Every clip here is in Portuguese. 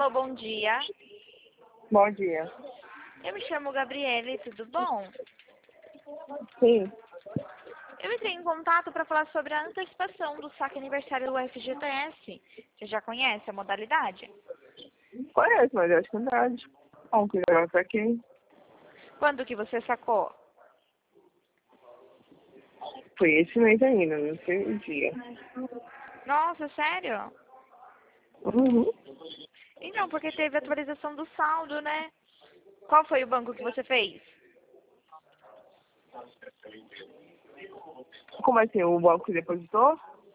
Alô, bom dia. Bom dia. Eu me chamo Gabriele, tudo bom? Sim. Eu entrei em contato para falar sobre a antecipação do saque aniversário do FGTS. Você já conhece a modalidade? Conheço, mas acho que não dá. Bom, que eu aqui. Quando que você sacou? Foi esse mês ainda, não sei o dia. Nossa, sério? Uhum. Então, porque teve atualização do saldo, né? Qual foi o banco que você fez? Como assim, o banco depositou?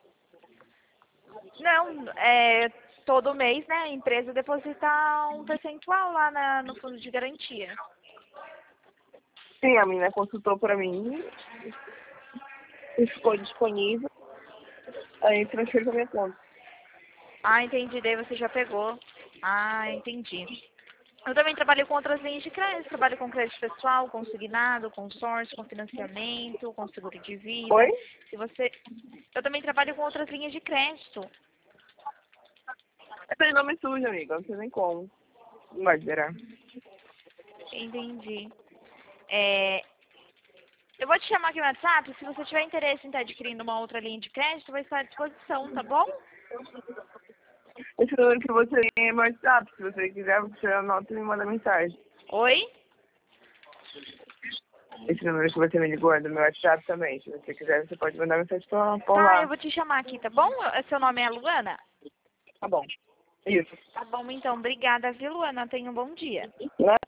Não, todo mês, né, a empresa deposita um percentual lá no fundo de garantia. Sim, a menina consultou pra mim e ficou disponível. Aí transferiu pra minha conta. Ah, entendi, daí você já pegou. Ah, entendi. Eu também trabalho com outras linhas de crédito, trabalho com crédito pessoal, consignado, consórcio, com financiamento, com seguro de vida. Oi? Se você... Eu também trabalho com outras linhas de crédito. É pelo nome sujo, amiga. Não sei nem como. Não vai liberar. Entendi. É, eu vou te chamar aqui no WhatsApp, se você tiver interesse em estar adquirindo uma outra linha de crédito, vai estar à disposição, tá bom? Esse número que você tem é meu WhatsApp. Se você quiser, você anota e me manda mensagem. Oi? Esse número que você me ligou é do meu WhatsApp também. Se você quiser, você pode mandar mensagem por Tá, eu lá. vou te chamar aqui, tá bom? Seu nome é Luana? Tá bom. Isso. Tá bom, então. Obrigada, viu, Luana? Tenha um bom dia. Né?